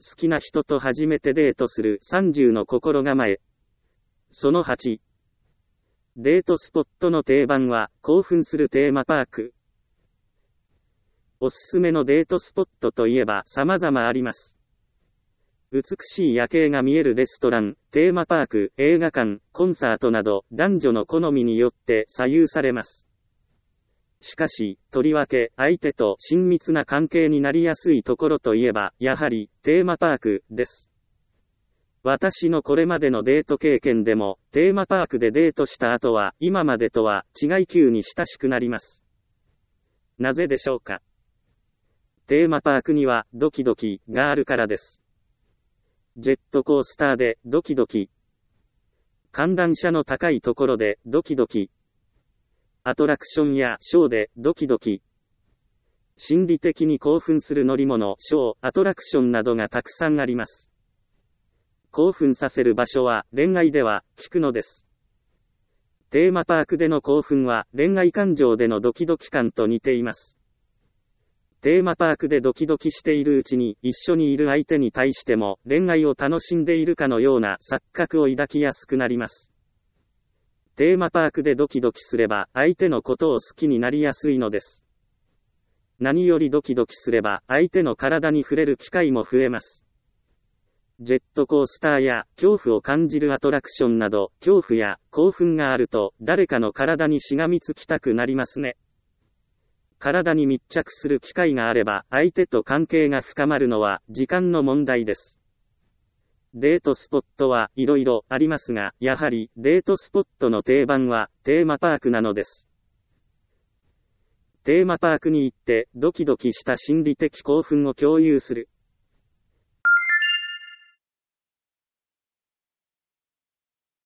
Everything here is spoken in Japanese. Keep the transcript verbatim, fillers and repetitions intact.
好きな人と初めてデートするさんじゅうの心構え。そのはち。デートスポットの定番は興奮するテーマパーク。おすすめのデートスポットといえば様々あります。美しい夜景が見えるレストラン、テーマパーク、映画館、コンサートなど男女の好みによって左右されます。しかし、とりわけ相手と親密な関係になりやすいところといえば、やはりテーマパークです。私のこれまでのデート経験でも、テーマパークでデートした後は、今までとは違い急に親しくなります。なぜでしょうか。テーマパークにはドキドキがあるからです。ジェットコースターでドキドキ。観覧車の高いところでドキドキ。アトラクションやショーでドキドキ。心理的に興奮する乗り物、ショー、アトラクションなどがたくさんあります。興奮させる場所は恋愛では聞くのです。テーマパークでの興奮は恋愛感情でのドキドキ感と似ています。テーマパークでドキドキしているうちに一緒にいる相手に対しても恋愛を楽しんでいるかのような錯覚を抱きやすくなります。テーマパークでドキドキすれば相手のことを好きになりやすいのです。何よりドキドキすれば相手の体に触れる機会も増えます。ジェットコースターや恐怖を感じるアトラクションなど恐怖や興奮があると誰かの体にしがみつきたくなりますね。体に密着する機会があれば相手と関係が深まるのは時間の問題です。デートスポットはいろいろありますが、やはりデートスポットの定番はテーマパークなのです。テーマパークに行ってドキドキした心理的興奮を共有する。